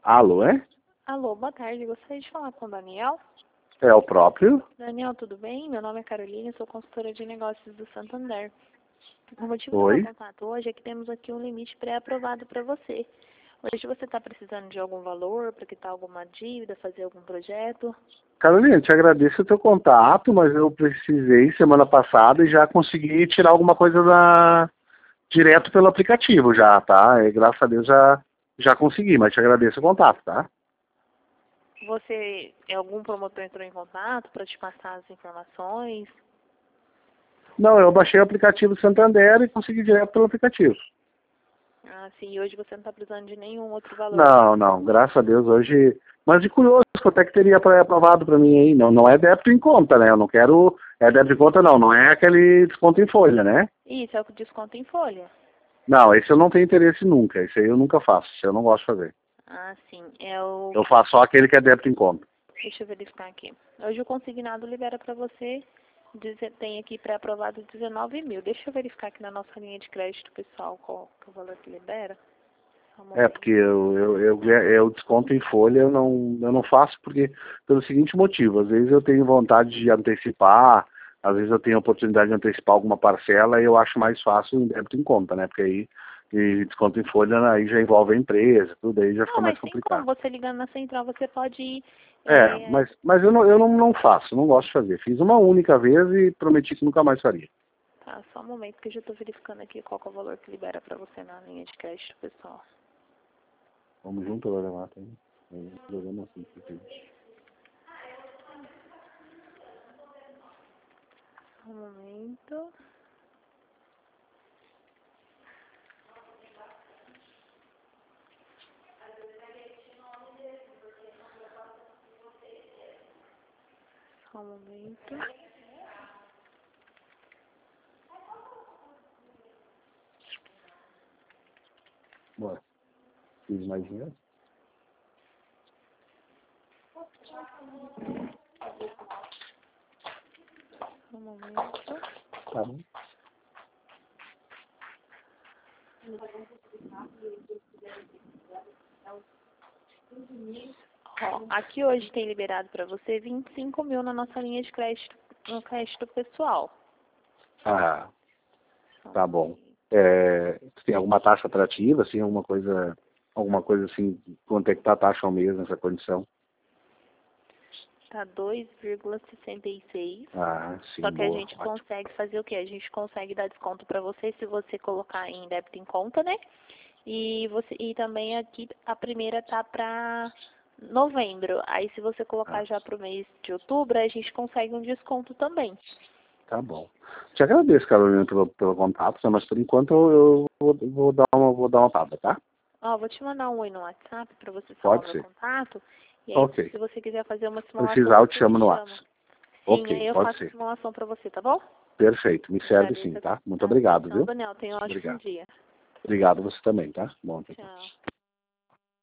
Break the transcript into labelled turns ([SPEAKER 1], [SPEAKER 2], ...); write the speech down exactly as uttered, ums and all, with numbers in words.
[SPEAKER 1] Alô, é?
[SPEAKER 2] Alô, boa tarde. Gostaria de falar com o Daniel.
[SPEAKER 1] É o próprio?
[SPEAKER 2] Daniel, tudo bem? Meu nome é Carolina, sou consultora de negócios do Santander. O motivo do meu
[SPEAKER 1] Oi?
[SPEAKER 2] contato hoje é que temos aqui um limite pré-aprovado para você. Hoje você está precisando de algum valor para quitar alguma dívida, fazer algum projeto?
[SPEAKER 1] Carolina, te agradeço o teu contato, mas eu precisei semana passada e já consegui tirar alguma coisa da... direto pelo aplicativo já, tá? E, graças a Deus já, já consegui, mas te agradeço o contato, tá?
[SPEAKER 2] Você, algum promotor entrou em contato para te passar as informações?
[SPEAKER 1] Não, eu baixei o aplicativo Santander e consegui direto pelo aplicativo.
[SPEAKER 2] Ah, sim, e hoje você não está precisando de nenhum outro valor.
[SPEAKER 1] Não, não, graças a Deus hoje... Mas de curioso, quanto é que teria pra, aprovado para mim aí? Não, não é débito em conta, né? Eu não quero... É débito em conta não, não é aquele desconto em folha, né?
[SPEAKER 2] Isso, é o desconto em folha.
[SPEAKER 1] Não, esse eu não tenho interesse nunca. Esse aí eu nunca faço. Esse eu não gosto de fazer.
[SPEAKER 2] Ah, sim, é o...
[SPEAKER 1] Eu faço só aquele que é débito em conta.
[SPEAKER 2] Deixa eu verificar aqui. Hoje o consignado libera para você, deze- tem aqui pré-aprovado dezenove mil. Deixa eu verificar aqui na nossa linha de crédito, pessoal, qual que é o valor que libera. Só um
[SPEAKER 1] É,
[SPEAKER 2] momento.
[SPEAKER 1] porque eu, eu, eu, eu desconto em folha, eu não, eu não faço porque, pelo seguinte motivo, às vezes eu tenho vontade de antecipar, às vezes eu tenho a oportunidade de antecipar alguma parcela e eu acho mais fácil em débito em conta, né? Porque aí e desconto em folha aí já envolve a empresa, tudo aí já
[SPEAKER 2] Não,
[SPEAKER 1] fica mais
[SPEAKER 2] mas tem como
[SPEAKER 1] complicado.
[SPEAKER 2] você ligando na central, você pode ir...
[SPEAKER 1] É,
[SPEAKER 2] É...
[SPEAKER 1] mas, mas eu, não, eu não, não faço, não gosto de fazer. Fiz uma única vez e prometi que nunca mais faria.
[SPEAKER 2] Tá, só um momento que eu já estou verificando aqui qual que é o valor que libera para você na linha de crédito, pessoal.
[SPEAKER 1] Vamos junto, Loremata. Programa assim,
[SPEAKER 2] Só um momento. Só um momento.
[SPEAKER 1] Bora. Fiz mais dinheiro?
[SPEAKER 2] Só um momento.
[SPEAKER 1] Tá bom.
[SPEAKER 2] Ó, aqui hoje tem liberado para você vinte e cinco mil na nossa linha de crédito, no crédito pessoal.
[SPEAKER 1] Ah,
[SPEAKER 2] Só um
[SPEAKER 1] tá bom.
[SPEAKER 2] momento.
[SPEAKER 1] É, tu tem alguma taxa atrativa, assim, alguma coisa, alguma coisa assim, quanto é que tá a taxa ao mês nessa condição?
[SPEAKER 2] Tá dois vírgula sessenta e seis.
[SPEAKER 1] Ah, sim,
[SPEAKER 2] Só que a
[SPEAKER 1] boa,
[SPEAKER 2] gente
[SPEAKER 1] ótimo.
[SPEAKER 2] consegue fazer o quê? A gente consegue dar desconto para você se você colocar em débito em conta, né? E você e também aqui a primeira tá para novembro. Aí se você colocar
[SPEAKER 1] Ah,
[SPEAKER 2] já para o mês de outubro, a gente consegue um desconto também.
[SPEAKER 1] tá bom. Te agradeço, Carolina, pelo, pelo contato, né, mas por enquanto eu, eu vou, vou dar uma, vou dar uma pada, tá?
[SPEAKER 2] Ó, vou te mandar um oi no WhatsApp para você salvar
[SPEAKER 1] Pode
[SPEAKER 2] meu
[SPEAKER 1] ser.
[SPEAKER 2] contato. E aí,
[SPEAKER 1] Ok.
[SPEAKER 2] se você quiser fazer uma
[SPEAKER 1] Se
[SPEAKER 2] simulação,
[SPEAKER 1] precisar, eu te
[SPEAKER 2] você me
[SPEAKER 1] chamo no
[SPEAKER 2] chama.
[SPEAKER 1] WhatsApp.
[SPEAKER 2] Sim,
[SPEAKER 1] Ok,
[SPEAKER 2] aí eu
[SPEAKER 1] pode
[SPEAKER 2] faço a
[SPEAKER 1] ser.
[SPEAKER 2] simulação para você, tá bom?
[SPEAKER 1] Perfeito, me serve sim,
[SPEAKER 2] Agradeço
[SPEAKER 1] tá? Muito
[SPEAKER 2] a
[SPEAKER 1] obrigado,
[SPEAKER 2] atenção,
[SPEAKER 1] viu?
[SPEAKER 2] Daniel. Tenha um ótimo
[SPEAKER 1] Obrigado.
[SPEAKER 2] dia.
[SPEAKER 1] Obrigado você também, tá? Bom, tchau, tchau.
[SPEAKER 2] Tchau.